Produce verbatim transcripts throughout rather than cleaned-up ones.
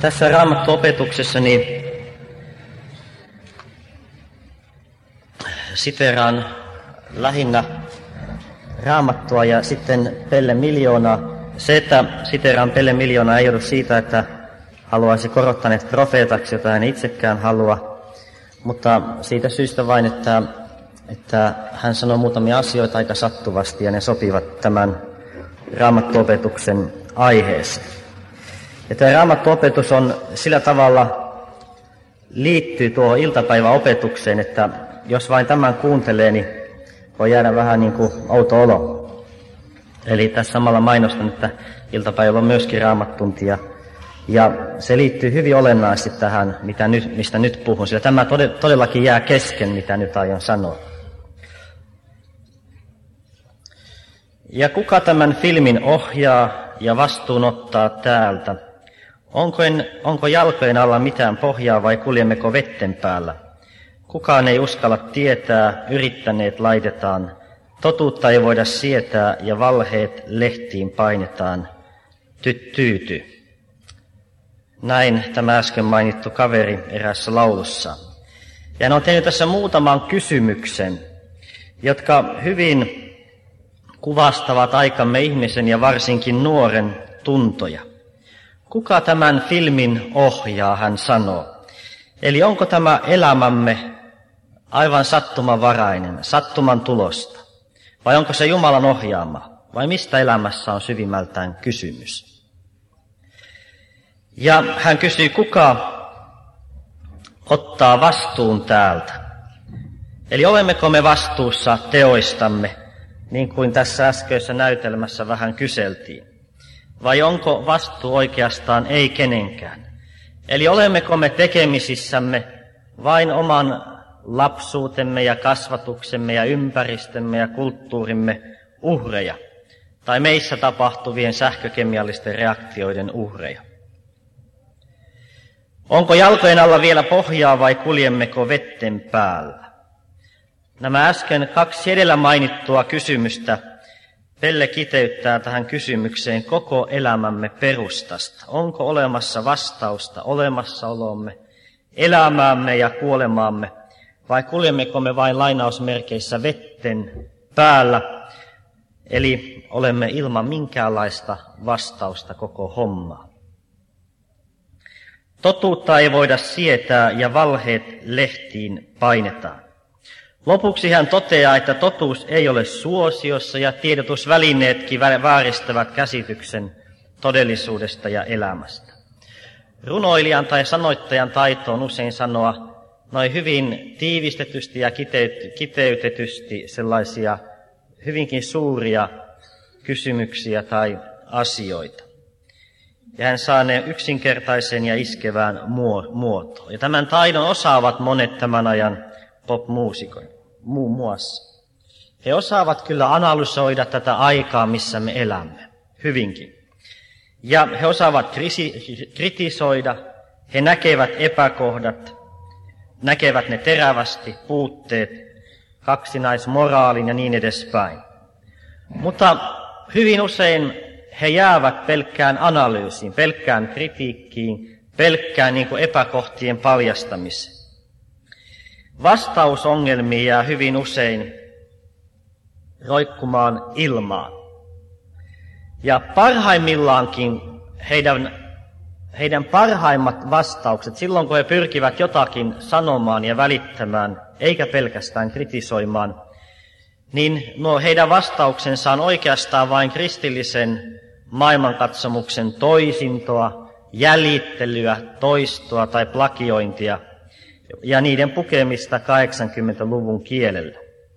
Tässä Raamattu-opetuksessani siteeraan lähinnä Raamattua ja sitten Pelle Miljoonaa. Se, että siteeraan Pelle Miljoonaa, ei ollut siitä, että haluaisi korottaneet profeetaksi, jota en itsekään halua, mutta siitä syystä vain, että, että hän sanoi muutamia asioita aika sattuvasti ja ne sopivat tämän Raamattu-opetuksen aiheeseen. Ja tämä Raamattu-opetus on sillä tavalla liittyy tuohon iltapäiväopetukseen, että jos vain tämän kuuntelee, niin voi jäädä vähän niin kuin outo olo. Eli tässä samalla mainostan, että iltapäivä on myöskin raamattuntia. Ja se liittyy hyvin olennaisesti tähän, mitä nyt, mistä nyt puhun, sillä tämä todellakin jää kesken, mitä nyt aion sanoa. Ja kuka tämän filmin ohjaa ja vastuun ottaa täältä? Onko, en, onko jalkojen alla mitään pohjaa vai kuljemmeko vetten päällä? Kukaan ei uskalla tietää, yrittäneet laitetaan. Totuutta ei voida sietää ja valheet lehtiin painetaan. Tyt tyyty. Näin tämä äsken mainittu kaveri eräässä laulussa. Ja hän on tehnyt tässä muutaman kysymyksen, jotka hyvin kuvastavat aikamme ihmisen ja varsinkin nuoren tuntoja. Kuka tämän filmin ohjaa, hän sanoo. Eli onko tämä elämämme aivan sattumanvarainen, sattuman tulosta? Vai onko se Jumalan ohjaama? Vai mistä elämässä on syvimmältään kysymys? Ja hän kysyy, kuka ottaa vastuun täältä? Eli olemmeko me vastuussa teoistamme, niin kuin tässä äskeisessä näytelmässä vähän kyseltiin? Vai onko vastuu oikeastaan ei kenenkään? Eli olemmeko me tekemisissämme vain oman lapsuutemme ja kasvatuksemme ja ympäristömme ja kulttuurimme uhreja, tai meissä tapahtuvien sähkökemiallisten reaktioiden uhreja? Onko jalkojen alla vielä pohjaa vai kuljemmeko vetten päällä? Nämä äsken kaksi edellä mainittua kysymystä Pelle kiteyttää tähän kysymykseen koko elämämme perustasta. Onko olemassa vastausta olemassaolomme, elämäämme ja kuolemaamme, vai kuljemmeko me vain lainausmerkeissä vetten päällä, eli olemme ilman minkäänlaista vastausta koko hommaa? Totuutta ei voida sietää ja valheet lehtiin painetaan. Lopuksi hän toteaa, että totuus ei ole suosiossa ja tiedotusvälineetkin vääristävät käsityksen todellisuudesta ja elämästä. Runoilijan tai sanoittajan taito on usein sanoa noin hyvin tiivistetysti ja kiteytetysti sellaisia hyvinkin suuria kysymyksiä tai asioita. Ja hän saa ne yksinkertaisen ja iskevään muotoon. Ja tämän taidon osaavat monet tämän ajan popmuusikon muun muassa. He osaavat kyllä analysoida tätä aikaa, missä me elämme, hyvinkin. Ja he osaavat kritisoida, he näkevät epäkohdat, näkevät ne terävästi, puutteet, kaksinaismoraalin ja niin edespäin. Mutta hyvin usein he jäävät pelkkään analyysiin, pelkkään kritiikkiin, pelkkään niin kuin epäkohtien paljastamiseen. Vastaus ongelmiin jää hyvin usein roikkumaan ilmaan. Ja parhaimmillaankin heidän, heidän parhaimmat vastaukset, silloin kun he pyrkivät jotakin sanomaan ja välittämään, eikä pelkästään kritisoimaan, niin nuo heidän vastauksensa on oikeastaan vain kristillisen maailmankatsomuksen toisintoa, jäljittelyä, toistoa tai plagiointia, ja niiden pukemista kahdeksankymmentäluvun kielellä.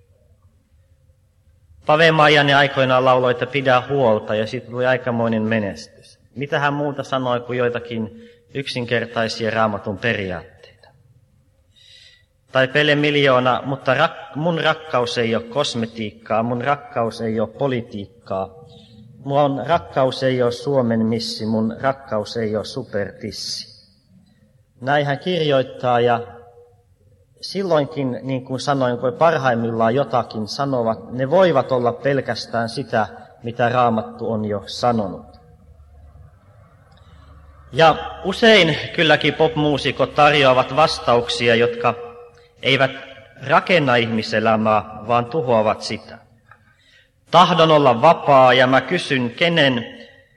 Pave Maijanen aikoinaan lauloi, että pidä huolta, ja siitä tuli aikamoinen menestys. Mitä hän muuta sanoi kuin joitakin yksinkertaisia Raamatun periaatteita. Tai Pelle Miljoona, mutta rak- mun rakkaus ei ole kosmetiikkaa, mun rakkaus ei ole politiikkaa, mun rakkaus ei ole Suomen missi, mun rakkaus ei ole supertissi. Näin hän kirjoittaa, ja silloinkin, niin kuin sanoin, kun parhaimmillaan jotakin sanovat, ne voivat olla pelkästään sitä, mitä Raamattu on jo sanonut. Ja usein kylläkin popmuusikot tarjoavat vastauksia, jotka eivät rakenna ihmiselämää, vaan tuhoavat sitä. Tahdon olla vapaa ja mä kysyn, kenen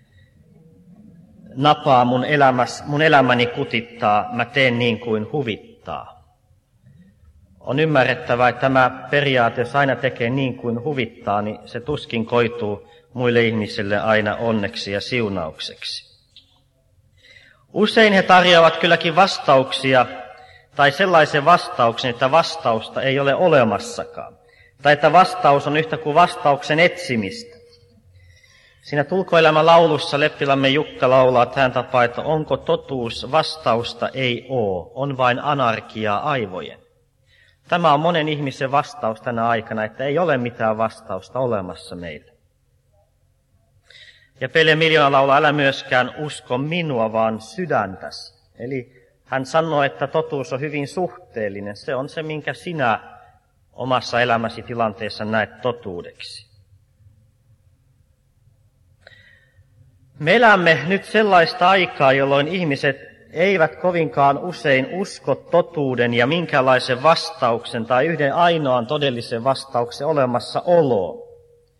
napaa mun, elämäs, mun elämäni kutittaa, mä teen niin kuin huvittaa. On ymmärrettävä, että tämä periaate, jos aina tekee niin kuin huvittaa, niin se tuskin koituu muille ihmisille aina onneksi ja siunaukseksi. Usein he tarjoavat kylläkin vastauksia, tai sellaisen vastauksen, että vastausta ei ole olemassakaan, tai että vastaus on yhtä kuin vastauksen etsimistä. Siinä Tulkoelämän laulussa Leppilamme Jukka laulaa tähän tapaan, että onko totuus, vastausta ei oo, on vain anarkiaa aivojen. Tämä on monen ihmisen vastaus tänä aikana, että ei ole mitään vastausta olemassa meille. Ja Pele Miljoona laulaa, älä myöskään usko minua, vaan sydäntäsi. Eli hän sanoo, että totuus on hyvin suhteellinen. Se on se, minkä sinä omassa elämäsi tilanteessa näet totuudeksi. Me elämme nyt sellaista aikaa, jolloin ihmiset eivät kovinkaan usein usko totuuden ja minkälaisen vastauksen tai yhden ainoan todellisen vastauksen olemassaoloon.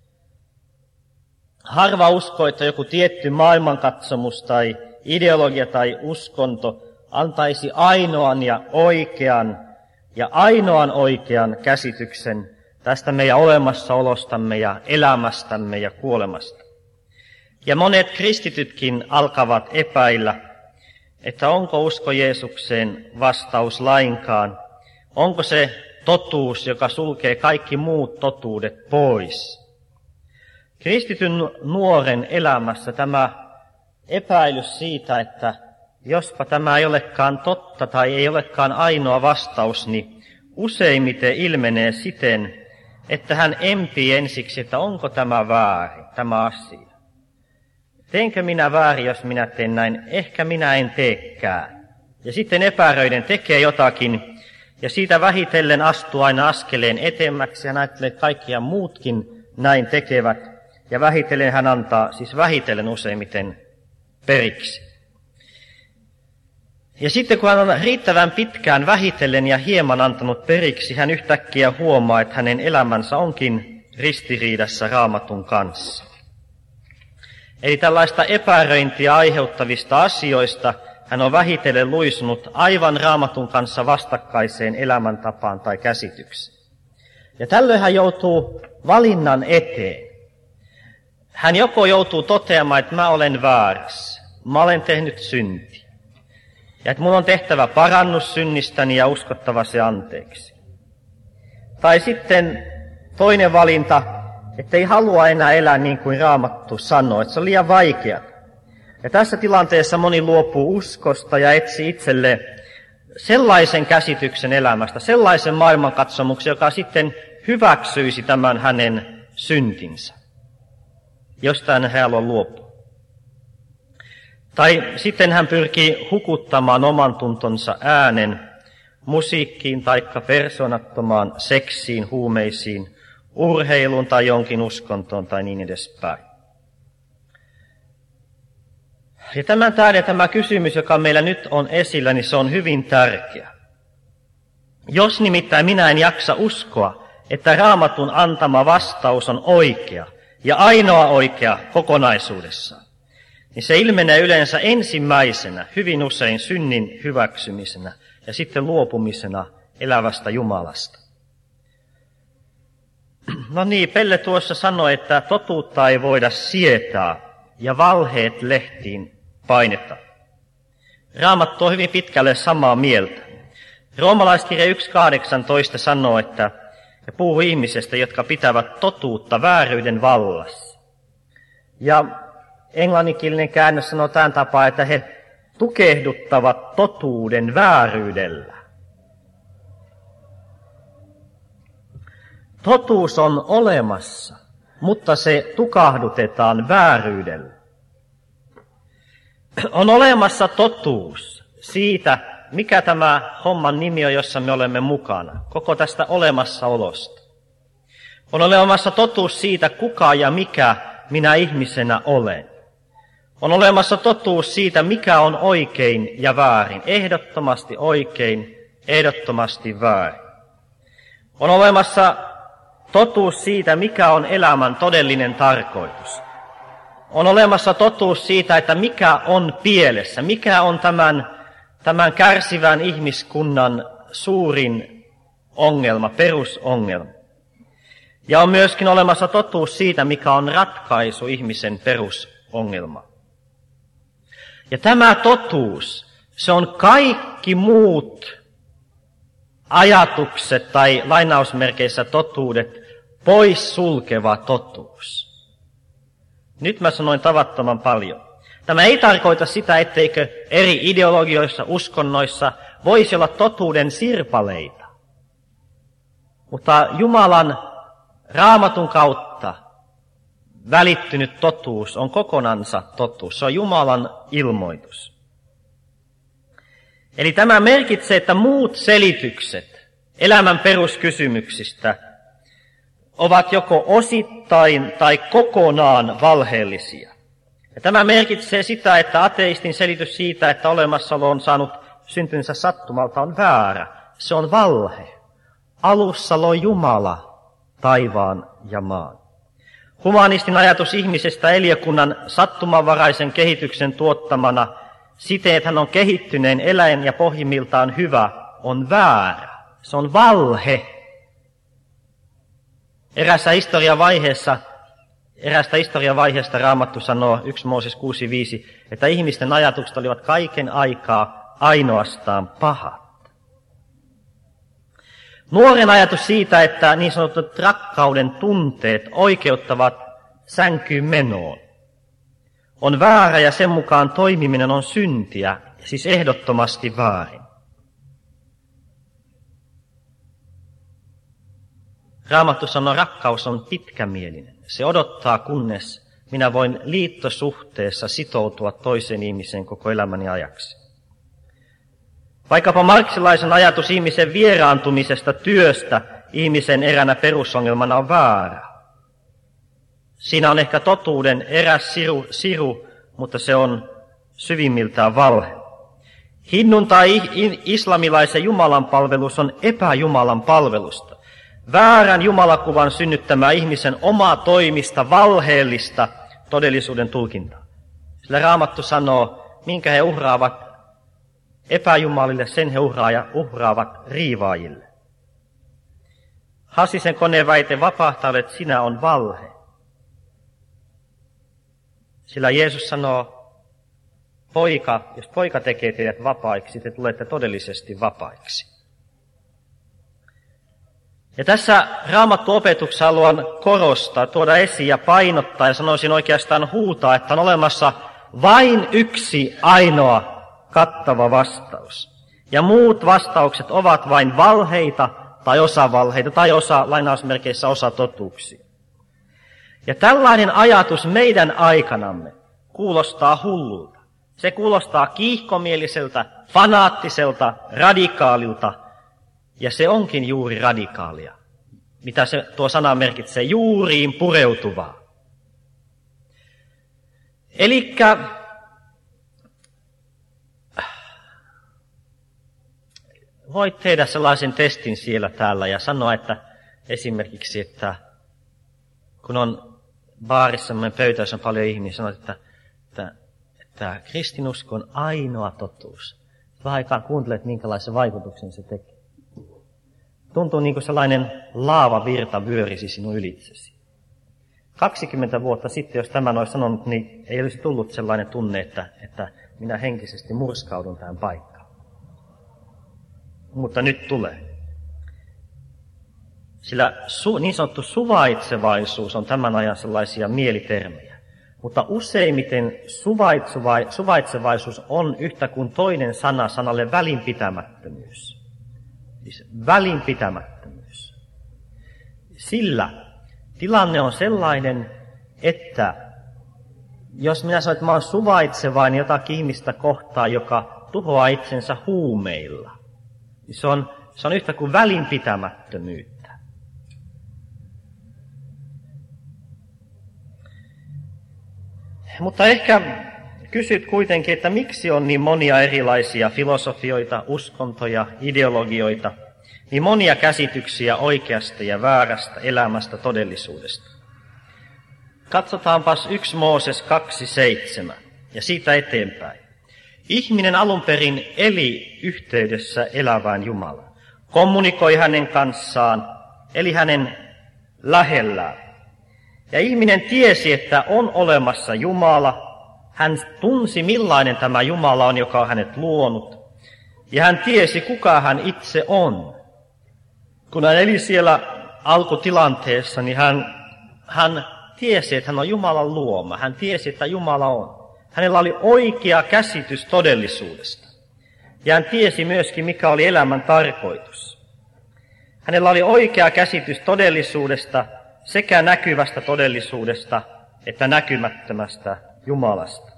Harva uskoo, että joku tietty maailmankatsomus tai ideologia tai uskonto antaisi ainoan ja oikean ja ainoan oikean käsityksen tästä meidän olemassaolostamme ja elämästämme ja kuolemasta. Ja monet kristitytkin alkavat epäillä, että onko usko Jeesukseen vastaus lainkaan, onko se totuus, joka sulkee kaikki muut totuudet pois. Kristityn nuoren elämässä tämä epäilys siitä, että jospa tämä ei olekaan totta tai ei olekaan ainoa vastaus, niin useimmiten ilmenee siten, että hän empii ensiksi, että onko tämä väärin, tämä asia. Teenkö minä väärin, jos minä teen näin? Ehkä minä en teekään. Ja sitten epäröiden tekee jotakin, ja siitä vähitellen astuu aina askeleen etemmäksi, ja näyttelee, että kaikkia muutkin näin tekevät. Ja vähitellen hän antaa, siis vähitellen useimmiten periksi. Ja sitten kun hän on riittävän pitkään vähitellen ja hieman antanut periksi, hän yhtäkkiä huomaa, että hänen elämänsä onkin ristiriidassa Raamatun kanssa. Eli tällaista epäröintiä aiheuttavista asioista hän on vähitellen luisunut aivan Raamatun kanssa vastakkaiseen elämäntapaan tai käsitykseen. Ja tällöin hän joutuu valinnan eteen. Hän joko joutuu toteamaan, että mä olen väärässä, mä olen tehnyt synti, ja että mun on tehtävä parannus synnistäni ja uskottava se anteeksi. Tai sitten toinen valinta, että ei halua enää elää niin kuin Raamattu sanoo, että se on liian vaikeaa. Ja tässä tilanteessa moni luopuu uskosta ja etsii itselle sellaisen käsityksen elämästä, sellaisen maailmankatsomuksen, joka sitten hyväksyisi tämän hänen syntinsä, jostain hän haluaa luopua. Tai sitten hän pyrkii hukuttamaan oman tuntonsa äänen musiikkiin taikka persoonattomaan seksiin, huumeisiin, urheiluun tai jonkin uskontoon tai niin edespäin. Ja tämän tähden tämä kysymys, joka meillä nyt on esillä, niin se on hyvin tärkeä. Jos nimittäin minä en jaksa uskoa, että Raamatun antama vastaus on oikea ja ainoa oikea kokonaisuudessaan, niin se ilmenee yleensä ensimmäisenä, hyvin usein synnin hyväksymisenä ja sitten luopumisena elävästä Jumalasta. No niin, Pelle tuossa sanoi, että totuutta ei voida sietää ja valheet lehtiin painetaan. Raamattu on hyvin pitkälle samaa mieltä. Roomalaiskirja yksi kahdeksantoista sanoo, että ja puhuu ihmisestä, jotka pitävät totuutta vääryyden vallassa. Ja englanninkielinen käännös sanoo tämän tapaa, että he tukehduttavat totuuden vääryydellä. Totuus on olemassa, mutta se tukahdutetaan vääryydellä. On olemassa totuus siitä, mikä tämä homman nimi on, jossa me olemme mukana, koko tästä olemassaolosta. On olemassa totuus siitä, kuka ja mikä minä ihmisenä olen. On olemassa totuus siitä, mikä on oikein ja väärin. Ehdottomasti oikein, ehdottomasti väärin. On olemassa totuus siitä, mikä on elämän todellinen tarkoitus. On olemassa totuus siitä, että mikä on pielessä, mikä on tämän, tämän kärsivän ihmiskunnan suurin ongelma, perusongelma. Ja on myöskin olemassa totuus siitä, mikä on ratkaisu ihmisen perusongelmaan. Ja tämä totuus, se on kaikki muut ajatukset tai lainausmerkeissä totuudet pois sulkeva totuus. Nyt mä sanoin tavattoman paljon. Tämä ei tarkoita sitä, etteikö eri ideologioissa, uskonnoissa voisi olla totuuden sirpaleita. Mutta Jumalan Raamatun kautta välittynyt totuus on kokonansa totuus. Se on Jumalan ilmoitus. Eli tämä merkitsee, että muut selitykset elämän peruskysymyksistä ovat joko osittain tai kokonaan valheellisia. Ja tämä merkitsee sitä, että ateistin selitys siitä, että olemassaolo on saanut syntynsä sattumalta, on väärä. Se on valhe. Alussa loi Jumala taivaan ja maan. Humanistin ajatus ihmisestä eliökunnan sattumanvaraisen kehityksen tuottamana siten, että hän on kehittyneen eläin ja pohjimmiltaan hyvä, on väärä. Se on valhe. Erässä historiavaiheessa, erästä historiavaiheesta Raamattu sanoo, yksi Mooses kuusi viisi, että ihmisten ajatukset olivat kaiken aikaa ainoastaan pahat. Nuoren ajatus siitä, että niin sanotut rakkauden tunteet oikeuttavat sänkyyn menoon, on väärä ja sen mukaan toimiminen on syntiä, siis ehdottomasti väärin. Raamattu sanoo, rakkaus on pitkämielinen. Se odottaa, kunnes minä voin liittosuhteessa sitoutua toiseen ihmiseen koko elämäni ajaksi. Vaikkapa marksilaisen ajatus ihmisen vieraantumisesta työstä ihmisen eränä perusongelmana on väärä. Siinä on ehkä totuuden eräs siru, siru mutta se on syvimmiltään valhe. Hinnun tai islamilaisen Jumalan palvelus on epäjumalan palvelusta. Väärän jumalakuvan synnyttämää ihmisen omaa toimista, valheellista todellisuuden tulkintaa. Sillä Raamattu sanoo, minkä he uhraavat epäjumalille, sen he uhraavat riivaajille. Hassisen koneen väite vapahtaa, että sinä on valhe. Sillä Jeesus sanoo, poika, jos poika tekee teidät vapaiksi, te tulette todellisesti vapaiksi. Ja tässä Raamattu-opetuksessa haluan korostaa, tuoda esiin ja painottaa ja sanoisin oikeastaan huutaa, että on olemassa vain yksi ainoa kattava vastaus. Ja muut vastaukset ovat vain valheita tai osavalheita tai osa, lainausmerkeissä osa totuuksia. Ja tällainen ajatus meidän aikanamme kuulostaa hullulta. Se kuulostaa kiihkomieliseltä, fanaattiselta, radikaalilta, ja se onkin juuri radikaalia. Mitä se tuo sana merkitsee? Juuriin pureutuvaa. Elikkä voit tehdä sellaisen testin siellä täällä ja sanoa, että esimerkiksi, että kun on baarissamme pöytä, jossa on paljon ihmisiä, sanot, että, että, että kristinusko on ainoa totuus. Vähän aikaan kuuntelet, minkälaisen vaikutuksen se tekee. Tuntuu niin kuin sellainen laavavirta vyörisi sinun ylitsesi. kaksikymmentä vuotta sitten, jos tämän olisi sanonut, niin ei olisi tullut sellainen tunne, että, että minä henkisesti murskaudun tähän paikkaan. Mutta nyt tulee. Sillä su, niin sanottu suvaitsevaisuus on tämän ajan sellaisia mielitermejä. Mutta useimmiten suvaitsevaisuus on yhtä kuin toinen sana sanalle välinpitämättömyys. Siis välinpitämättömyys. Sillä tilanne on sellainen, että jos minä sanon, että mä oon suvaitsevainen jotakin ihmistä kohtaan, joka tuhoaa itsensä huumeilla, niin se on, se on yhtä kuin välinpitämättömyyttä. Mutta ehkä kysyt kuitenkin, että miksi on niin monia erilaisia filosofioita, uskontoja, ideologioita, niin monia käsityksiä oikeasta ja väärästä elämästä, todellisuudesta. Katsotaanpas yksi Mooses kaksi seitsemän ja siitä eteenpäin. Ihminen alun perin eli yhteydessä elävään Jumalaan, kommunikoi hänen kanssaan, eli hänen lähellään. Ja ihminen tiesi, että on olemassa Jumala. Hän tunsi, millainen tämä Jumala on, joka on hänet luonut. Ja hän tiesi, kuka hän itse on. Kun hän eli siellä alkutilanteessa, niin hän, hän tiesi, että hän on Jumalan luoma. Hän tiesi, että Jumala on. Hänellä oli oikea käsitys todellisuudesta. Ja hän tiesi myöskin, mikä oli elämän tarkoitus. Hänellä oli oikea käsitys todellisuudesta, sekä näkyvästä todellisuudesta että näkymättömästä Jumalasta.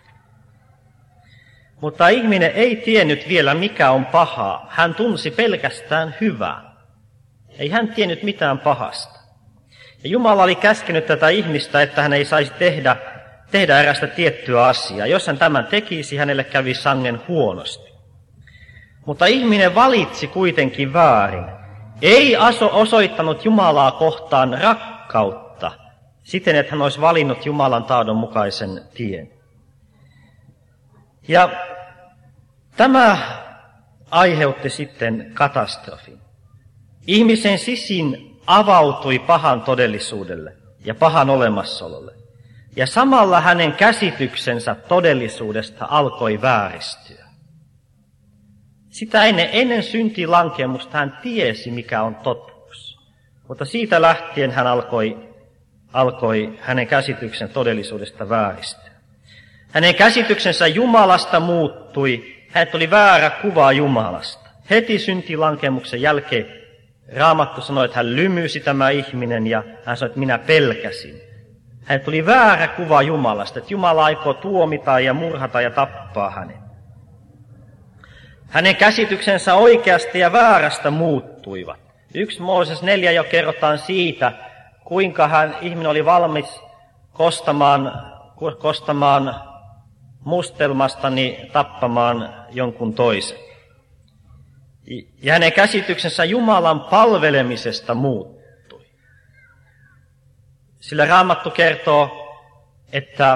Mutta ihminen ei tiennyt vielä, mikä on pahaa. Hän tunsi pelkästään hyvää. Ei hän tiennyt mitään pahasta. Ja Jumala oli käskenyt tätä ihmistä, että hän ei saisi tehdä, tehdä erästä tiettyä asiaa. Jos hän tämän tekisi, hänelle kävi sangen huonosti. Mutta ihminen valitsi kuitenkin väärin. Ei osoittanut Jumalaa kohtaan rakkautta siten, että hän olisi valinnut Jumalan tahdon mukaisen tien. Ja tämä aiheutti sitten katastrofin. Ihmisen sisin avautui pahan todellisuudelle ja pahan olemassaololle. Ja samalla hänen käsityksensä todellisuudesta alkoi vääristyä. Sitä ennen, ennen syntilankemusta hän tiesi, mikä on totuus. Mutta siitä lähtien hän alkoi, alkoi hänen käsityksen todellisuudesta vääristyä. Hänen käsityksensä Jumalasta muuttui. Hän tuli väärä kuva Jumalasta. Heti syntilankemuksen jälkeen Raamattu sanoi, että hän lymysi tämä ihminen ja hän sanoi, että minä pelkäsin. Hän tuli väärä kuva Jumalasta, että Jumala aikoo tuomita ja murhata ja tappaa hänen. Hänen käsityksensä oikeasta ja väärästä muuttuivat. Yksi Mooses neljä jo kerrotaan siitä, kuinka hän, ihminen oli valmis kostamaan, kostamaan mustelmastani tappamaan jonkun toisen. Ja hänen käsityksensä Jumalan palvelemisesta muuttui. Sillä Raamattu kertoo, että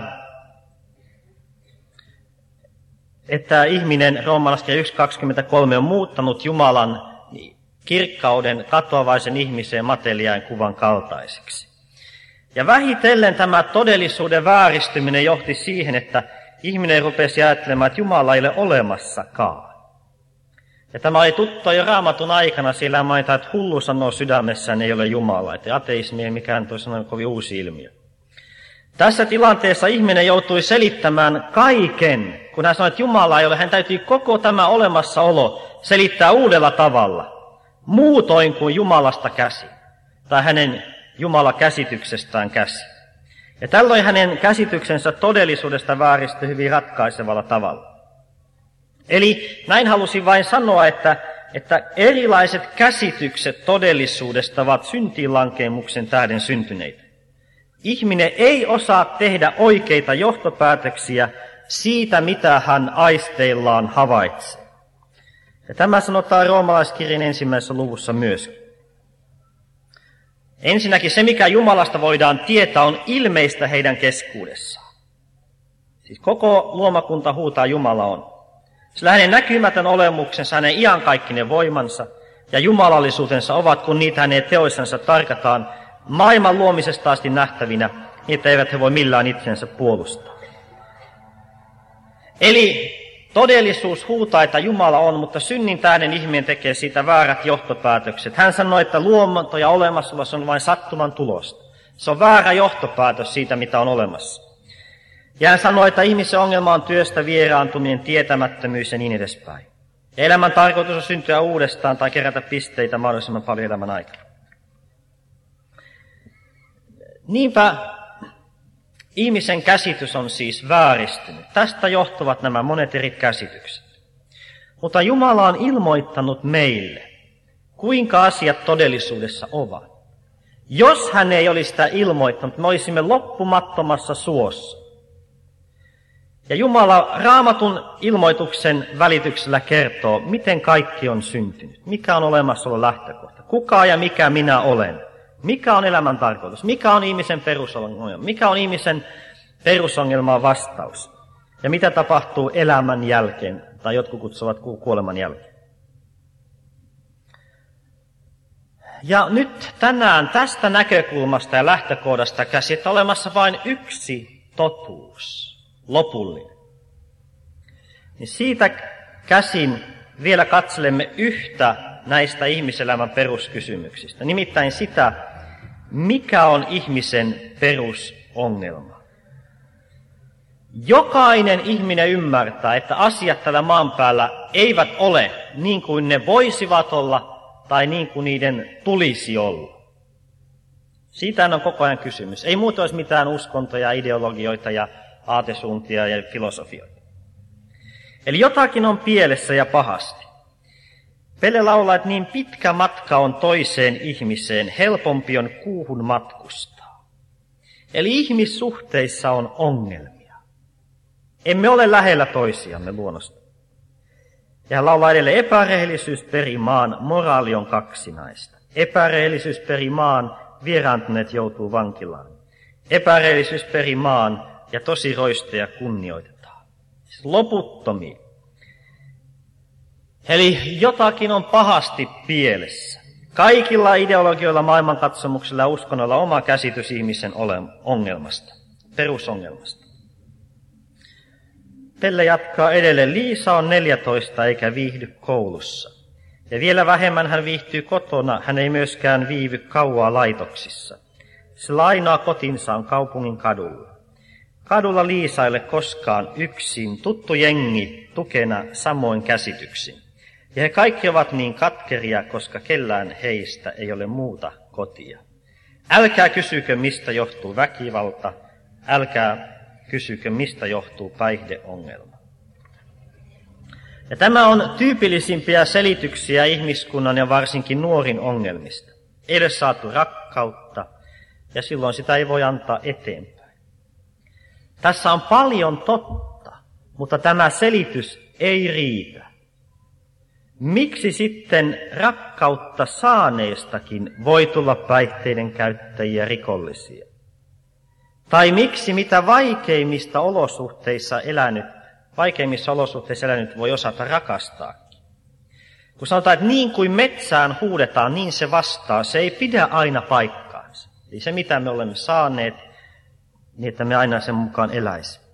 että ihminen, roomalaiskirja yksi kaksikymmentäkolme, on muuttanut Jumalan kirkkauden katoavaisen ihmiseen mateliaan kuvan kaltaiseksi. Ja vähitellen tämä todellisuuden vääristyminen johti siihen, että ihminen rupesi ajattelemaan, että Jumala ei ole olemassakaan. Ja tämä oli tuttua jo Raamatun aikana, sillä mainitaan, että hullu sanoo sydämessään ei ole Jumala, että ateismi ei mikään toisaalta kovin uusi ilmiö. Tässä tilanteessa ihminen joutui selittämään kaiken. Kun hän sanoi, että Jumala ei ole, hän täytyy koko tämä olemassaolo selittää uudella tavalla. Muutoin kuin Jumalasta käsin. Tai hänen Jumala-käsityksestään käsin. Ja tällöin hänen käsityksensä todellisuudesta vääristyi hyvin ratkaisevalla tavalla. Eli näin halusin vain sanoa, että, että erilaiset käsitykset todellisuudesta ovat syntiinlankeemuksen tähden syntyneitä. Ihminen ei osaa tehdä oikeita johtopäätöksiä siitä, mitä hän aisteillaan havaitsee. Ja tämä sanotaan roomalaiskirjan ensimmäisessä luvussa myöskin. Ensinnäkin se, mikä Jumalasta voidaan tietää, on ilmeistä heidän keskuudessaan. Siis koko luomakunta huutaa Jumala on. Sillä hänen näkymätön olemuksensa, hänen iankaikkinen voimansa ja jumalallisuutensa ovat, kun niitä hänen teoissansa tarkataan maailman luomisesta asti nähtävinä, niitä eivät he voi millään itsensä puolustaa. Eli todellisuus huutaa, että Jumala on, mutta synnin tähden ihminen tekee siitä väärät johtopäätökset. Hän sanoi, että luomaton ja olemassaolo on vain sattuman tulosta. Se on väärä johtopäätös siitä, mitä on olemassa. Ja hän sanoi, että ihmisen ongelma on työstä vieraantuminen, tietämättömyys ja niin edespäin. Ja elämän tarkoitus on syntyä uudestaan tai kerätä pisteitä mahdollisimman paljon elämän aikana. Niinpä ihmisen käsitys on siis vääristynyt. Tästä johtuvat nämä monet eri käsitykset. Mutta Jumala on ilmoittanut meille, kuinka asiat todellisuudessa ovat. Jos hän ei olisi sitä ilmoittanut, me olisimme loppumattomassa suossa. Ja Jumala Raamatun ilmoituksen välityksellä kertoo, miten kaikki on syntynyt, mikä on olemassaolon lähtökohta, kuka ja mikä minä olen, mikä on elämän tarkoitus, mikä on ihmisen perusongelma, mikä on ihmisen perusongelman vastaus ja mitä tapahtuu elämän jälkeen, tai jotkut kutsuvat kuoleman jälkeen. Ja nyt tänään tästä näkökulmasta ja lähtökohdasta käsin, että olemassa vain yksi totuus, lopullinen. Niin siitä käsin vielä katselemme yhtä näistä ihmiselämän peruskysymyksistä, nimittäin sitä, mikä on ihmisen perusongelma. Jokainen ihminen ymmärtää, että asiat tällä maan päällä eivät ole niin kuin ne voisivat olla tai niin kuin niiden tulisi olla. Siitä on koko ajan kysymys. Ei muuta olisi mitään uskontoja, ideologioita ja aatesuuntia ja filosofioita. Eli jotakin on pielessä ja pahasti. Pele laulaa, että niin pitkä matka on toiseen ihmiseen, helpompi on kuuhun matkustaa. Eli ihmissuhteissa on ongelmia. Emme ole lähellä toisiamme luonnosta. Ja hän laulaa edelleen, epärehellisyys peri maan, moraali on kaksinaista. Epärehellisyys peri maan, vieraantuneet joutuu vankilaan. Epärehellisyys peri maan ja tosi roistoja kunnioitetaan. Loputtomiin. Eli jotakin on pahasti pielessä. Kaikilla ideologioilla, maailmankatsomuksilla ja uskonnolla on oma käsitys ihmisen ongelmasta, perusongelmasta. Pelle jatkaa edelleen. Liisa on neljätoista eikä viihdy koulussa. Ja vielä vähemmän hän viihtyy kotona, hän ei myöskään viivy kauaa laitoksissa. Sillä ainoa kotinsa on kaupungin kadulla. Kadulla Liisa ei ole koskaan yksin, tuttu jengi tukena samoin käsityksin. Ja he kaikki ovat niin katkeria, koska kellään heistä ei ole muuta kotia. Älkää kysykö, mistä johtuu väkivalta, älkää kysykö, mistä johtuu päihdeongelma. Ja tämä on tyypillisimpiä selityksiä ihmiskunnan ja varsinkin nuorin ongelmista. Ei ole saatu rakkautta, ja silloin sitä ei voi antaa eteenpäin. Tässä on paljon totta, mutta tämä selitys ei riitä. Miksi sitten rakkautta saaneestakin voi tulla päihteiden käyttäjiä rikollisia? Tai miksi mitä vaikeimmista olosuhteissa elänyt, vaikeimmissa olosuhteissa elänyt voi osata rakastaakin? Kun sanotaan, että niin kuin metsään huudetaan, niin se vastaa, se ei pidä aina paikkaansa. Eli se, mitä me olemme saaneet, niin että me aina sen mukaan eläisimme.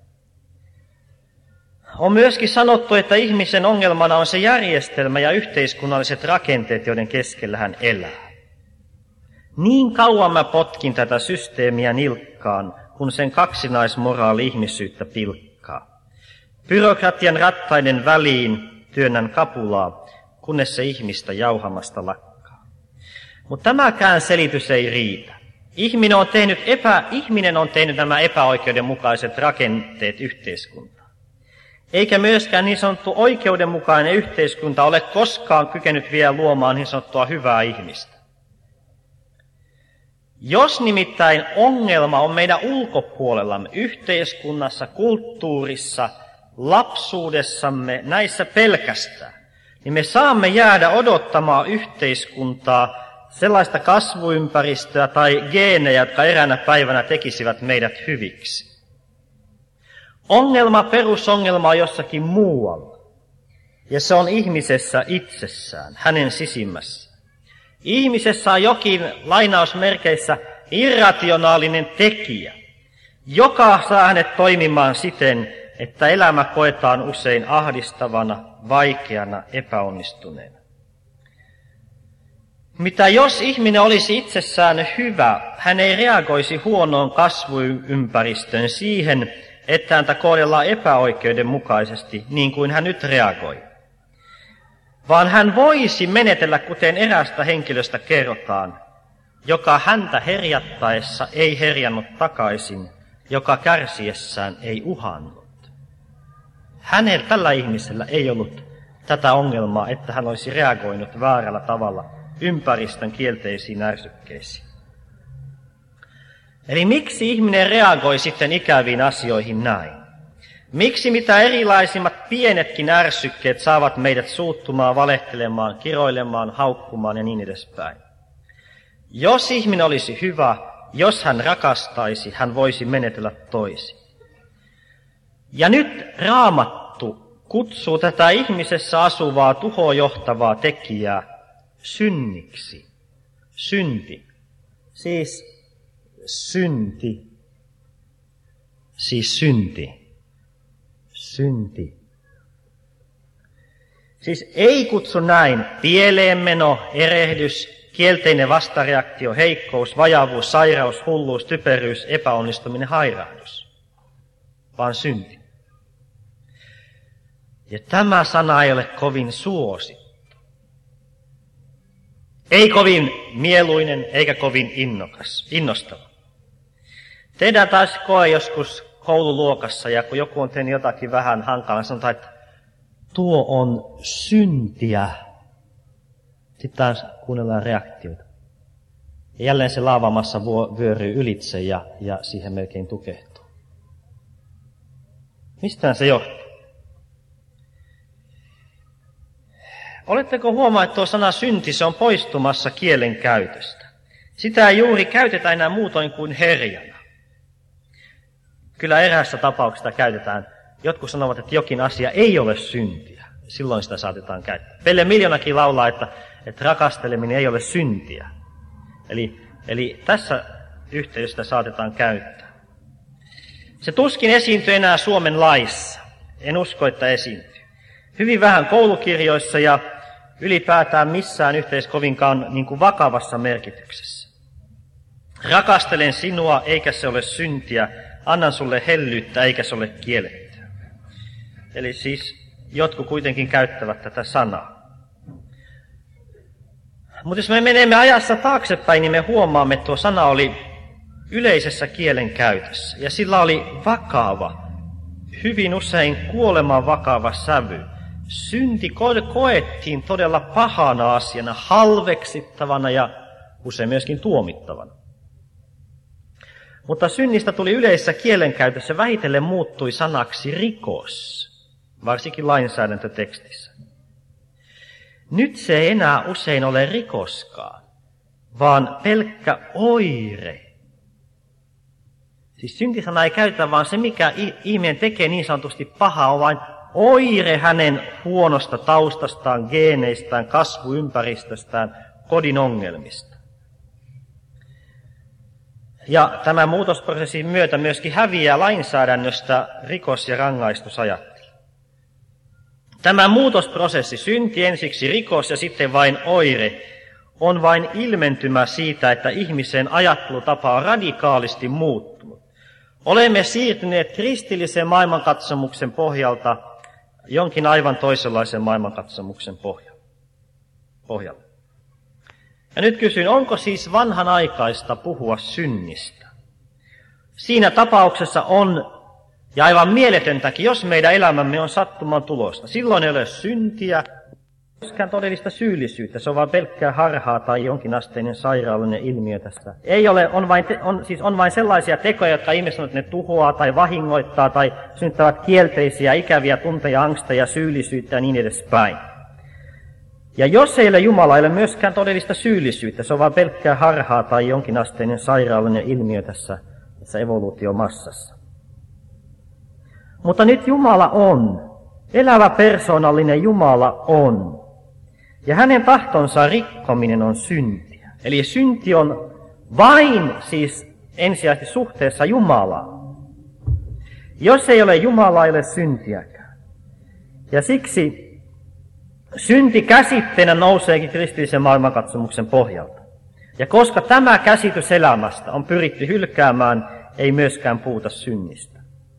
On myöskin sanottu, että ihmisen ongelmana on se järjestelmä ja yhteiskunnalliset rakenteet, joiden keskellä hän elää. Niin kauan mä potkin tätä systeemiä nilkkaan, kun sen kaksinaismoraali ihmisyyttä pilkkaa. Byrokratian rattaiden väliin työnnän kapulaa, kunnes se ihmistä jauhamasta lakkaa. Mutta tämäkään selitys ei riitä. Ihminen on tehnyt, epä, ihminen on tehnyt nämä epäoikeudenmukaiset rakenteet yhteiskuntaan. Eikä myöskään niin sanottu oikeudenmukainen yhteiskunta ole koskaan kykenyt vielä luomaan niin sanottua hyvää ihmistä. Jos nimittäin ongelma on meidän ulkopuolellamme, yhteiskunnassa, kulttuurissa, lapsuudessamme, näissä pelkästään, niin me saamme jäädä odottamaan yhteiskuntaa, sellaista kasvuympäristöä tai geenejä, jotka eräänä päivänä tekisivät meidät hyviksi. Ongelma, perusongelma on jossakin muualla, ja se on ihmisessä itsessään, hänen sisimmässä. Ihmisessä on jokin lainausmerkeissä irrationaalinen tekijä, joka saa hänet toimimaan siten, että elämä koetaan usein ahdistavana, vaikeana, epäonnistuneena. Mitä jos ihminen olisi itsessään hyvä, hän ei reagoisi huonoon kasvuympäristöön siihen, että häntä kohdellaan epäoikeudenmukaisesti niin kuin hän nyt reagoi. Vaan hän voisi menetellä, kuten erästä henkilöstä kerrotaan, joka häntä herjattaessa ei herjannut takaisin, joka kärsiessään ei uhannut. Hänellä, tällä ihmisellä ei ollut tätä ongelmaa, että hän olisi reagoinut väärällä tavalla ympäristön kielteisiin ärsykkeisiin. Eli miksi ihminen reagoi sitten ikäviin asioihin näin? Miksi mitä erilaisimmat pienetkin ärsykkeet saavat meidät suuttumaan, valehtelemaan, kiroilemaan, haukkumaan ja niin edespäin? Jos ihminen olisi hyvä, jos hän rakastaisi, hän voisi menetellä toisin. Ja nyt Raamattu kutsuu tätä ihmisessä asuvaa tuhoon johtavaa tekijää synniksi. Synti. Siis synti. Siis synti. Synti. Siis ei kutsu näin pieleenmeno, erehdys, kielteinen vastareaktio, heikkous, vajavuus, sairaus, hulluus, typeryys, epäonnistuminen, hairahdus, vaan synti. Ja tämä sana ei ole kovin suosittu. Ei kovin mieluinen eikä kovin innokas, innostava. Tehdään taas koe joskus koululuokassa, ja kun joku on tehnyt jotakin vähän hankalaa, sanotaan, että tuo on syntiä. Sitten taas kuunnellaan reaktioita. Ja jälleen se laavamassa vyöryy ylitse ja, ja siihen melkein tukehtuu. Mistään se johtuu? Oletteko huomaa, että tuo sana synti, se on poistumassa kielen käytöstä? Sitä ei juuri käytetä enää muutoin kuin herjana. Kyllä eräässä tapauksessa käytetään. Jotkut sanovat, että jokin asia ei ole syntiä. Silloin sitä saatetaan käyttää. Pelle Miljoonakin laulaa, että, että rakasteleminen ei ole syntiä. Eli, eli tässä yhteydessä saatetaan käyttää. Se tuskin esiintyy enää Suomen laissa. En usko, että esiintyy. Hyvin vähän koulukirjoissa ja ylipäätään missään yhteydessä kovinkaan niin kuin vakavassa merkityksessä. Rakastelen sinua, eikä se ole syntiä. Annan sulle hellyyttä, eikä se ole kiellettyä. Eli siis jotkut kuitenkin käyttävät tätä sanaa. Mutta jos me menemme ajassa taaksepäin, niin me huomaamme, että tuo sana oli yleisessä kielen käytössä. Ja sillä oli vakava, hyvin usein kuoleman vakava sävy. Synti koettiin todella pahana asiana, halveksittavana ja usein myöskin tuomittavana. Mutta synnistä tuli yleisessä kielenkäytössä, vähitellen muuttui sanaksi rikos, varsinkin lainsäädäntötekstissä. Nyt se ei enää usein ole rikoskaan, vaan pelkkä oire. Siis syntisana ei käytetä, vaan se, mikä ihminen tekee niin sanotusti pahaa, on vain oire hänen huonosta taustastaan, geeneistään, kasvuympäristöstään, kodin ongelmista. Ja tämän muutosprosessin myötä myöskin häviää lainsäädännöstä rikos- ja rangaistusajattelu. Tämä muutosprosessi, synti ensiksi rikos ja sitten vain oire, on vain ilmentymä siitä, että ihmisen ajattelutapa on radikaalisti muuttunut. Olemme siirtyneet kristillisen maailmankatsomuksen pohjalta jonkin aivan toisenlaisen maailmankatsomuksen pohjalle. Ja nyt kysyn, onko siis vanhanaikaista puhua synnistä? Siinä tapauksessa on, ja aivan mieletöntäkin, jos meidän elämämme on sattuman tulosta. Silloin ei ole syntiä, myöskään todellista syyllisyyttä, se on vain pelkkää harhaa tai jonkinasteinen sairaalinen ilmiö tässä. Ei ole, on vain, on, siis on vain sellaisia tekoja, jotka ihmiset sanoo, että ne tuhoaa tai vahingoittaa tai synnyttävät kielteisiä, ikäviä tunteja, angsteja, syyllisyyttä ja niin edespäin. Ja jos ei ole Jumala, ei ole myöskään todellista syyllisyyttä, se on vain pelkkää harhaa tai jonkinasteinen sairaalinen ilmiö tässä, tässä evoluutiomassassa. Mutta nyt Jumala on, elävä persoonallinen Jumala on, ja hänen tahtonsa rikkominen on syntiä. Eli synti on vain siis ensisijaisesti suhteessa Jumalaan. Jos ei ole Jumalaa, ei ole syntiäkään. Ja siksi synti käsitteenä nouseekin kristillisen maailmankatsomuksen pohjalta. Ja koska tämä käsitys elämästä on pyritty hylkäämään, ei myöskään puhuta synnistä.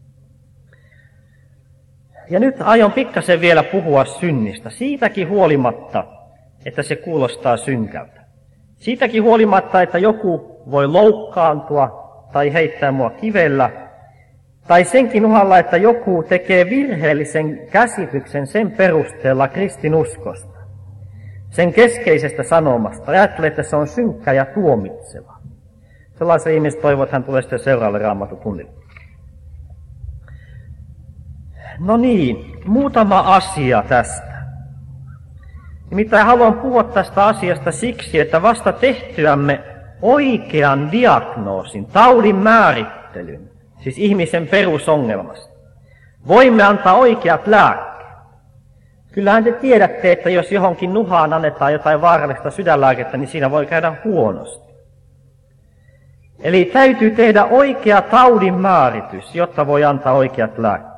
Ja nyt aion pikkasen vielä puhua synnistä, siitäkin huolimatta, että se kuulostaa synkältä. Siitäkin huolimatta, että joku voi loukkaantua tai heittää mua kivellä, tai senkin uhalla, että joku tekee virheellisen käsityksen sen perusteella kristinuskosta, sen keskeisestä sanomasta. Ajattelee, että se on synkkä ja tuomitseva. Sellaisen ihmiset toivovat, että hän tulee sitten seuraavalle Raamatun tunnille. No niin, muutama asia tästä. Nimittäin haluan puhua tästä asiasta siksi, että vasta tehtyämme oikean diagnoosin, taudin määrittelyn, siis ihmisen perusongelmasta, voimme antaa oikeat lääkkeet. Kyllähän te tiedätte, että jos johonkin nuhaan annetaan jotain vaarallista sydänlääkettä, niin siinä voi käydä huonosti. Eli täytyy tehdä oikea taudin määritys, jotta voi antaa oikeat lääkkeet.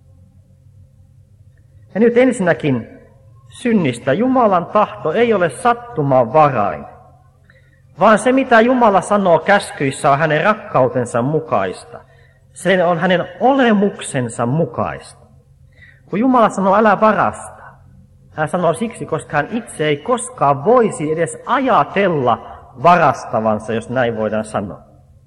Ja nyt ensinnäkin synnistä. Jumalan tahto ei ole sattumanvarainen, vaan se mitä Jumala sanoo käskyissä on hänen rakkautensa mukaista. Se on hänen olemuksensa mukaista. Kun Jumala sanoo älä varasta, hän sanoo siksi, koska hän itse ei koskaan voisi edes ajatella varastavansa, jos näin voidaan sanoa.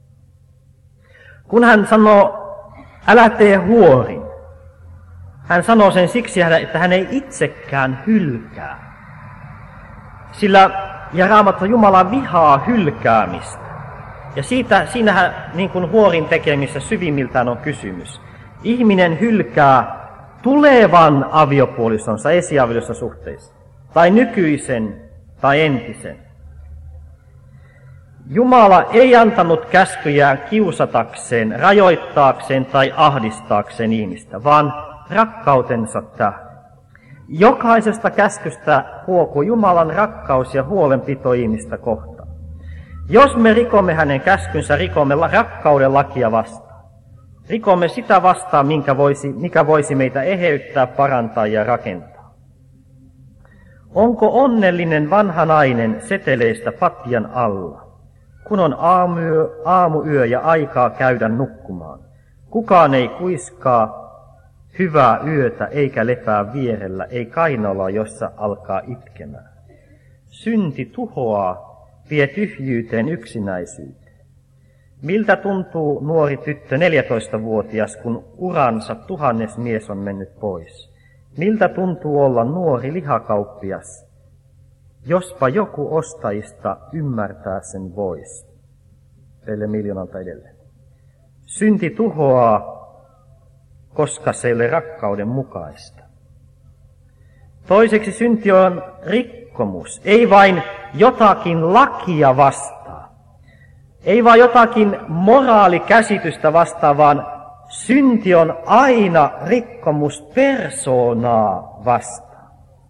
Kun hän sanoo älä tee huorin, hän sanoo sen siksi, että hän ei itsekään hylkää. Sillä, ja Raamattu, Jumala vihaa hylkäämistä. Ja siitä, siinähän niin kuin huorin tekemissä syvimmiltään on kysymys. Ihminen hylkää tulevan aviopuolisonsa esiaviollisessa suhteessa, tai nykyisen tai entisen. Jumala ei antanut käskyjään kiusatakseen, rajoittaakseen tai ahdistaakseen ihmistä, vaan rakkautensa tähden. Jokaisesta käskystä huokuu Jumalan rakkaus ja huolenpito ihmistä kohtaan. Jos me rikomme hänen käskynsä, rikomme rakkauden lakia vastaan. Rikomme sitä vastaan, minkä voisi, mikä voisi meitä eheyttää, parantaa ja rakentaa. Onko onnellinen vanha nainen seteleistä patjan alla, kun on aamuyö, aamuyö ja aikaa käydä nukkumaan? Kukaan ei kuiskaa hyvää yötä eikä lepää vierellä, ei kainaloa, jossa alkaa itkemään. Synti tuhoaa, vie tyhjyyteen, yksinäisyyteen. Miltä tuntuu nuori tyttö, neljätoistavuotias, kun uransa tuhannes mies on mennyt pois? Miltä tuntuu olla nuori lihakauppias, jospa joku ostajista ymmärtää sen vois? Teille miljoonalta edelleen. Synti tuhoaa, koska se ei ole rakkauden mukaista. Toiseksi synti on rikkomus, ei vain jotakin lakia vastaan. Ei vaan jotakin moraalikäsitystä vastaan, vaan synti on aina rikkomus persoonaa vastaan.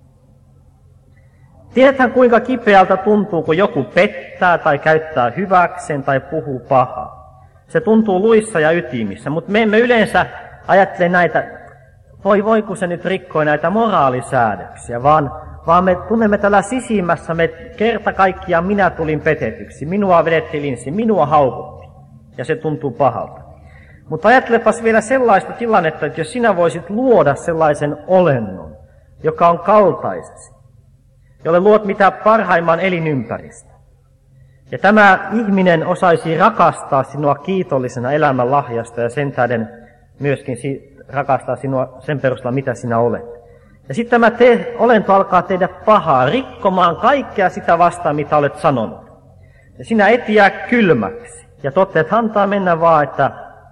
Tiedäthän kuinka kipeältä tuntuu, kun joku pettää tai käyttää hyväkseen tai puhuu pahaa. Se tuntuu luissa ja ytimissä, mutta me emme yleensä ajattele näitä, voi voi kun se nyt rikkoi näitä moraalisäädöksiä, vaan, vaan me tunnemme tällä sisimmässä, me kerta kaikkiaan minä tulin petetyksi, minua vedettiin linssiin, minua haukutti, ja se tuntuu pahalta. Mutta ajattelepas vielä sellaista tilannetta, että jos sinä voisit luoda sellaisen olennon, joka on kaltaisesi, jolle luot mitä parhaimman elinympäristön, ja tämä ihminen osaisi rakastaa sinua kiitollisena elämän lahjasta ja sen tähden myöskin rakastaa sinua sen perusteella, mitä sinä olet. Ja sitten tämä te, olento alkaa tehdä pahaa, rikkomaan kaikkea sitä vastaan, mitä olet sanonut. Ja sinä et jää kylmäksi. Ja toteat, että antaa mennä vaan, että,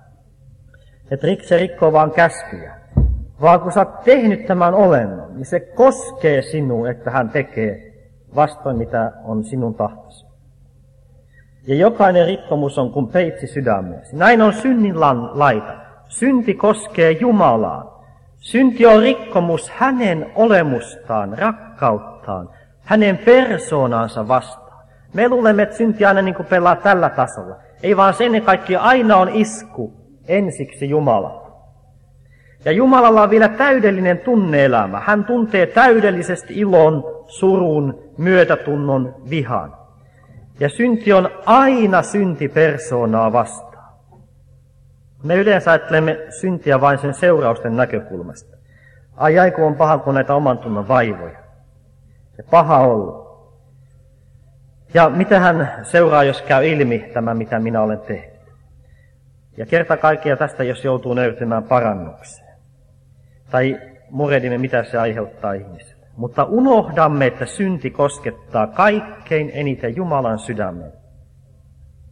että se rikkoo vaan käskyjä. Vaan kun sä oot tehnyt tämän olennon, niin se koskee sinua, että hän tekee vastoin, mitä on sinun tahtosi. Ja jokainen rikkomus on kuin peitsi sydämeesi. Näin on synnin laita. Synti koskee Jumalaa. Synti on rikkomus hänen olemustaan, rakkauttaan, hänen persoonansa vastaan. Me luulemme, että synti aina niin kuin pelaa tällä tasolla. Ei vaan se ennen kaikkea aina on isku ensiksi Jumalaa. Ja Jumalalla on vielä täydellinen tunne-elämä. Hän tuntee täydellisesti ilon, surun, myötätunnon, vihan. Ja synti on aina synti persoonaa vastaan. Me yleensä ajattelemme syntiä vain sen seurausten näkökulmasta. Ai ai, kun on paha, kun näitä oman tunnon vaivoja. Ja paha olla. Ja mitähän seuraa, jos käy ilmi tämä, mitä minä olen tehnyt? Ja kerta kaikkiaan tästä, jos joutuu nöyrtymään parannukseen. Tai murehdimme, mitä se aiheuttaa ihmiselle. Mutta unohdamme, että synti koskettaa kaikkein eniten Jumalan sydämen.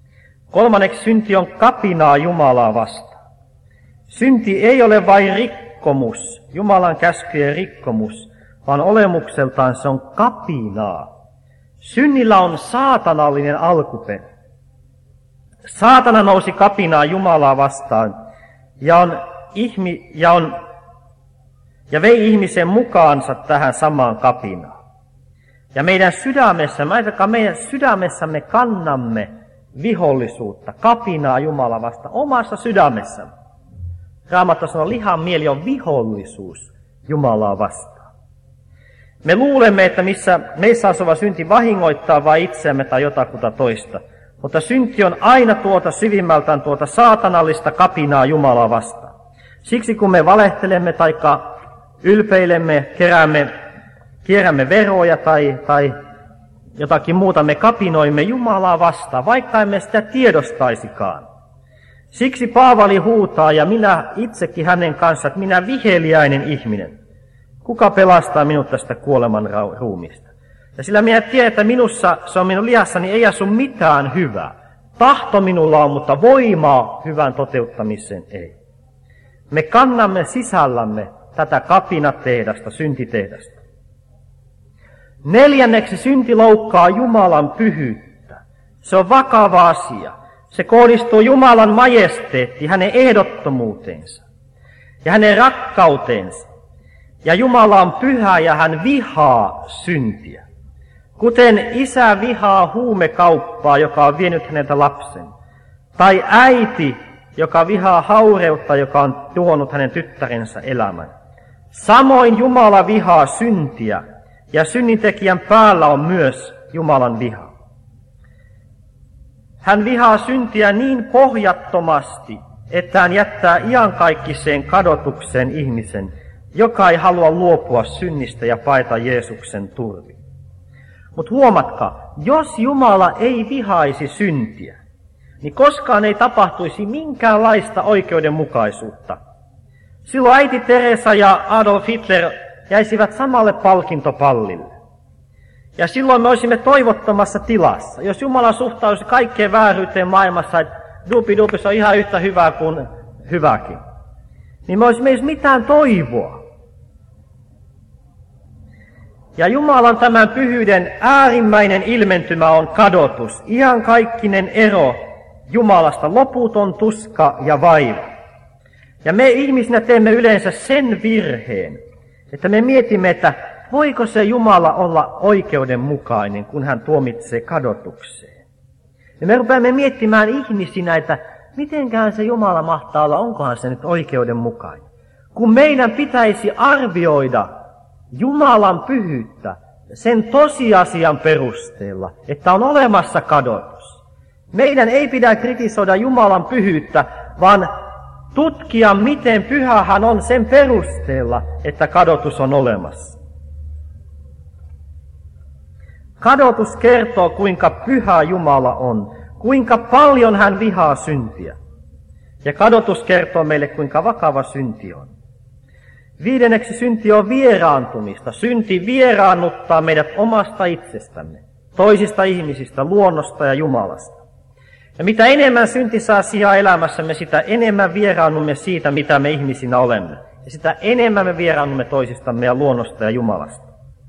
Kolmanneksi synti on kapinaa Jumalaa vastaan. Synti ei ole vain rikkomus, Jumalan käskyjen rikkomus, vaan olemukseltaan se on kapinaa. Synnillä on saatanallinen alkuperä. Saatana nousi kapinaa Jumalaa vastaan ja, on ihmi, ja, on, ja vei ihmisen mukaansa tähän samaan kapinaan. Ja meidän sydämessämme, ajatelkaa, meidän sydämessämme kannamme vihollisuutta, kapinaa Jumalaa vastaan, omassa sydämessämme. Raamattu sanoo, lihan mieli on vihollisuus Jumalaa vastaan. Me luulemme, että missä meissä asuva synti vahingoittaa vain itseämme tai jotakuta toista. Mutta synti on aina tuota syvimmältään tuota saatanallista kapinaa Jumalaa vastaan. Siksi kun me valehtelemme tai ylpeilemme, keräämme, kierrämme veroja tai, tai jotakin muuta, me kapinoimme Jumalaa vastaan, vaikka emme sitä tiedostaisikaan. Siksi Paavali huutaa, ja minä itsekin hänen kanssa, että minä viheliäinen ihminen. Kuka pelastaa minut tästä kuoleman ruumiista? Ja sillä minä tiedän, että minussa, se on minun lihassani, ei asu mitään hyvää. Tahto minulla on, mutta voimaa hyvän toteuttamiseen ei. Me kannamme sisällämme tätä kapinatehdasta, syntitehdasta. Neljänneksi synti loukkaa Jumalan pyhyyttä. Se on vakava asia. Se kohdistuu Jumalan majesteettiin, hänen ehdottomuuteensa ja hänen rakkauteensa. Ja Jumala on pyhä ja hän vihaa syntiä. Kuten isä vihaa huumekauppaa, joka on vienyt häneltä lapsen. Tai äiti, joka vihaa haureutta, joka on tuonut hänen tyttärensä elämän. Samoin Jumala vihaa syntiä, ja synnintekijän päällä on myös Jumalan viha. Hän vihaa syntiä niin pohjattomasti, että hän jättää iankaikkiseen kadotukseen ihmisen, joka ei halua luopua synnistä ja paeta Jeesuksen turviin. Mutta huomatkaa, jos Jumala ei vihaisi syntiä, niin koskaan ei tapahtuisi minkäänlaista oikeudenmukaisuutta. Silloin äiti Teresa ja Adolf Hitler jäisivät samalle palkintopallille. Ja silloin me olisimme toivottomassa tilassa. Jos Jumala suhtautuisi kaikkeen vääryyteen maailmassa, että dupi dupi se on ihan yhtä hyvää kuin hyväkin, niin me olisimme edes mitään toivoa. Ja Jumalan tämän pyhyyden äärimmäinen ilmentymä on kadotus, iankaikkinen ero Jumalasta, loputon tuska ja vaiva. Ja me ihmisinä teemme yleensä sen virheen, että me mietimme, että voiko se Jumala olla oikeudenmukainen, kun hän tuomitsee kadotukseen. Ja me rupeamme miettimään ihmisinä, että mitenkään se Jumala mahtaa olla, onkohan se nyt oikeudenmukainen. Kun meidän pitäisi arvioida Jumalan pyhyyttä sen tosiasian perusteella, että on olemassa kadotus. Meidän ei pidä kritisoida Jumalan pyhyyttä, vaan tutkia, miten pyhä hän on sen perusteella, että kadotus on olemassa. Kadotus kertoo, kuinka pyhä Jumala on, kuinka paljon hän vihaa syntiä. Ja kadotus kertoo meille, kuinka vakava synti on. Viidenneksi synti on vieraantumista. Synti vieraannuttaa meidät omasta itsestämme, toisista ihmisistä, luonnosta ja Jumalasta. Ja mitä enemmän synti saa sijaa elämässämme, sitä enemmän vieraannumme siitä, mitä me ihmisinä olemme. Ja sitä enemmän me vieraannumme toisistamme ja luonnosta ja Jumalasta.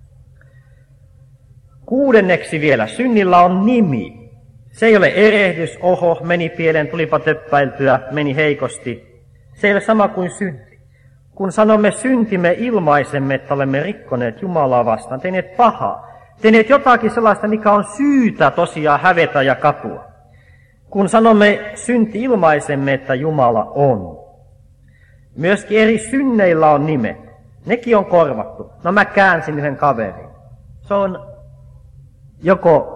Kuudenneksi vielä, synnillä on nimi. Se ei ole erehdys, oho, meni pieleen, tulipa töppäiltyä, meni heikosti. Se ei ole sama kuin synti. Kun sanomme synti, me ilmaisemme, että olemme rikkoneet Jumalaa vastaan, tehneet pahaa, tehneet jotakin sellaista, mikä on syytä tosiaan hävetä ja katua. Kun sanomme synti, ilmaisemme, että Jumala on. Myöskin eri synneillä on nimet. Nekin on korvattu. No mä käänsin yhden kaverin. Se on joko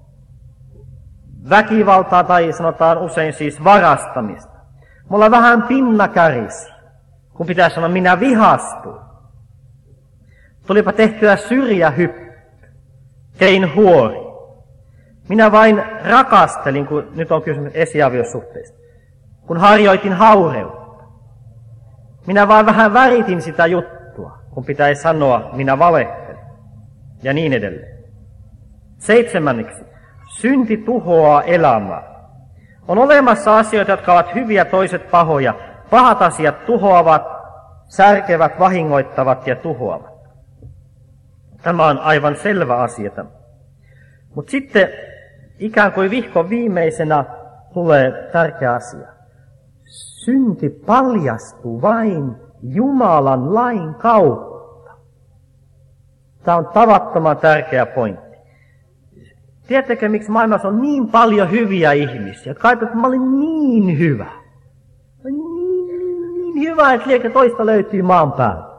väkivaltaa tai sanotaan usein siis varastamista. Mulla vähän pinna kärisi, kun pitää sanoa minä vihastuin. Tulipa tehtyä syrjähyppy, tein huori. Minä vain rakastelin, kun nyt on kysymys esiaviosuhteista, kun harjoitin haureutta. Minä vain vähän väritin sitä juttua, kun pitäisi sanoa minä valehtelin ja niin edelleen. Seitsemänneksi, synti tuhoaa elämää. On olemassa asioita, jotka ovat hyviä, toiset pahoja. Pahat asiat tuhoavat, särkevät, vahingoittavat ja tuhoavat. Tämä on aivan selvä asia. Mutta sitten ikään kuin vihkon viimeisenä tulee tärkeä asia. Synti paljastuu vain Jumalan lain kautta. Tämä on tavattoman tärkeä pointti. Tiedättekö, miksi maailmassa on niin paljon hyviä ihmisiä, jotka ajattelevat, että mä olin niin hyvä. Niin, niin, niin hyvä, että liekö toista löytyy maan päältä.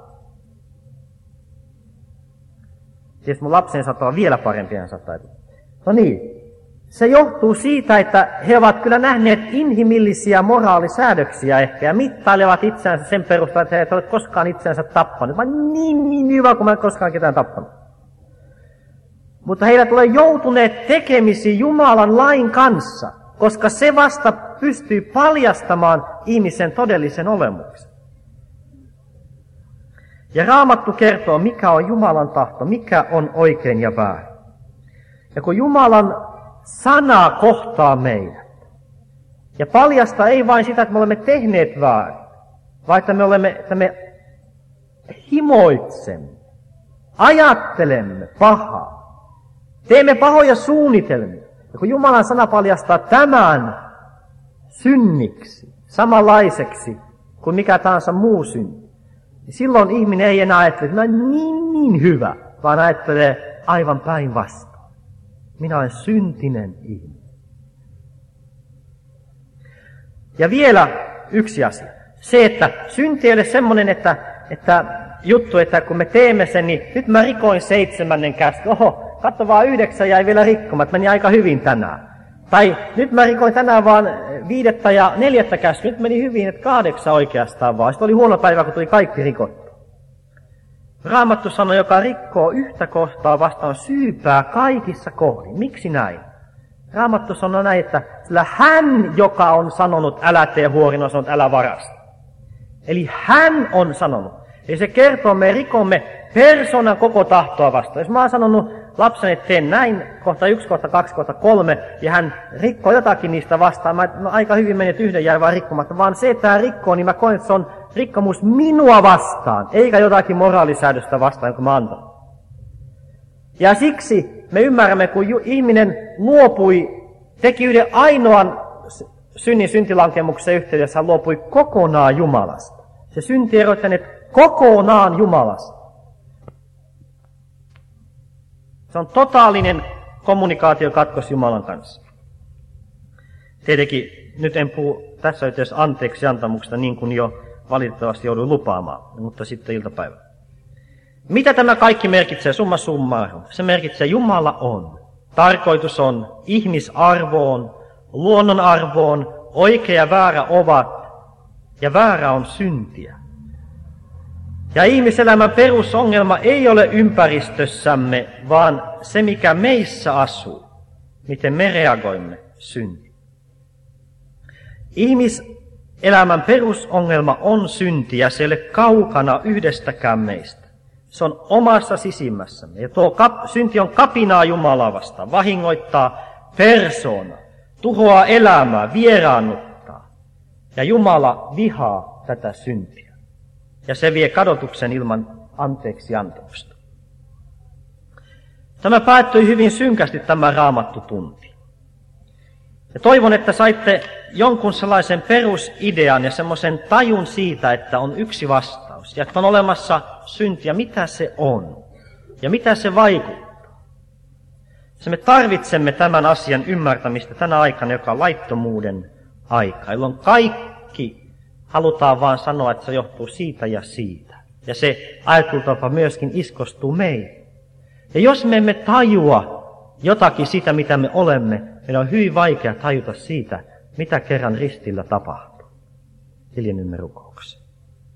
Siis mun lapsen saattaa vielä parempia saattaa. No niin, se johtuu siitä, että he ovat kyllä nähneet inhimillisiä moraalisäädöksiä ehkä ja mittailevat itseänsä sen perusteella, että he eivät ole koskaan itseänsä tappanut. Mä niin, niin hyvä, kun mä en koskaan ketään tappanut. Mutta heillä tulee joutuneet tekemisiin Jumalan lain kanssa, koska se vasta pystyy paljastamaan ihmisen todellisen olemuksen. Ja Raamattu kertoo, mikä on Jumalan tahto, mikä on oikein ja väärin. Ja kun Jumalan sana kohtaa meidät, ja paljastaa ei vain sitä, että me olemme tehneet väärin, vaan että me, olemme, että me himoitsemme, ajattelemme pahaa, teemme pahoja suunnitelmia. Ja kun Jumalan sana paljastaa tämän synniksi, samanlaiseksi kuin mikä tahansa muu synti, niin silloin ihminen ei enää ajattele, että mä olen niin, niin hyvä, vaan ajattelee aivan päinvastoin. Minä olen syntinen ihminen. Ja vielä yksi asia. Se, että synti ei ole semmoinen, että, että juttu, että kun me teemme sen, niin nyt mä rikoin seitsemännen käsky. Oho, katso vaan yhdeksän jäi vielä rikkomat, meni aika hyvin tänään. Tai nyt mä rikoin tänään vaan viidettä ja neljättä käsky, nyt meni hyvin, että kahdeksan oikeastaan vaan. Sitten oli huono päivä, kun tuli kaikki rikottu. Raamattu sanoi, joka rikkoo yhtä kohtaa vastaan syypää kaikissa kohdin. Miksi näin? Raamattu sanoi näin, että sillä hän, joka on sanonut, älä tee huorin, on sanonut, älä varasta. Eli hän on sanonut. Eli se kertoo, me rikomme persoonan koko tahtoa vastaan. Jos mä oon sanonut lapseni, että teen näin, kohta yksi, kohta kaksi, kohta kolme, ja hän rikkoo jotakin niistä vastaan, mä, mä aika hyvin menet yhden jäi vaan rikkomatta, vaan se, että hän rikkoo, niin mä koen, että se on rikkomus minua vastaan, eikä jotakin moraalisäädöstä vastaan, jonka mä antan. Ja siksi me ymmärrämme, kun ihminen luopui, teki yhden ainoan synnin syntilankemuksen yhteydessä, hän luopui kokonaan Jumalasta. Se synti erotti hänet kokonaan Jumalasta. Se on totaalinen kommunikaatiokatkos Jumalan kanssa. Tietenkin nyt en puhu tässä yhteydessä anteeksi antamuksesta niin kuin jo valitettavasti jouduin lupaamaan, mutta sitten iltapäivä. Mitä tämä kaikki merkitsee? Summa summarum. Se merkitsee Jumala on. Tarkoitus on ihmisarvoon, luonnonarvoon, oikea ja väärä ovat, ja väärä on syntiä. Ja ihmiselämän perusongelma ei ole ympäristössämme, vaan se, mikä meissä asuu, miten me reagoimme syntiin. Ihmiselämän perusongelma on synti, ja se ei ole kaukana yhdestäkään meistä. Se on omassa sisimmässämme. Ja tuo kap, synti on kapinaa Jumalaa vastaan, vahingoittaa persoonaa, tuhoaa elämää, vieraannuttaa. Ja Jumala vihaa tätä syntiä. Ja se vie kadotuksen ilman anteeksi antamusta. Tämä päättyi hyvin synkästi tämä raamattutunti. Ja toivon, että saitte jonkun sellaisen perusidean ja semmoisen tajun siitä, että on yksi vastaus. Ja että on olemassa synti ja mitä se on. Ja mitä se vaikuttaa. Se me tarvitsemme tämän asian ymmärtämistä tänä aikana, joka on laittomuuden aika. Jolloin kaikki halutaan vaan sanoa, että se johtuu siitä ja siitä. Ja se ajattelutapa myöskin iskostuu meihin. Ja jos me emme tajua jotakin siitä, mitä me olemme, meidän on hyvin vaikea tajuta siitä, mitä kerran ristillä tapahtuu. Hiljennymme rukoukseen.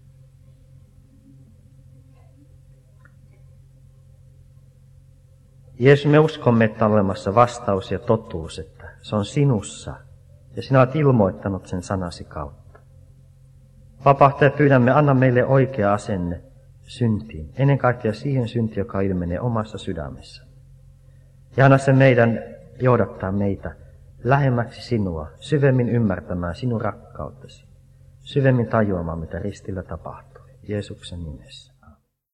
Jeesus, me uskomme, että on olemassa vastaus ja totuus, että se on sinussa, ja sinä olet ilmoittanut sen sanasi kautta. Vapahtaja, pyydämme, anna meille oikea asenne syntiin, ennen kaikkea siihen syntiin, joka ilmenee omassa sydämessä. Ja anna se meidän johdattaa meitä lähemmäksi sinua, syvemmin ymmärtämään sinun rakkauttasi, syvemmin tajuamaan, mitä ristillä tapahtui. Jeesuksen nimessä.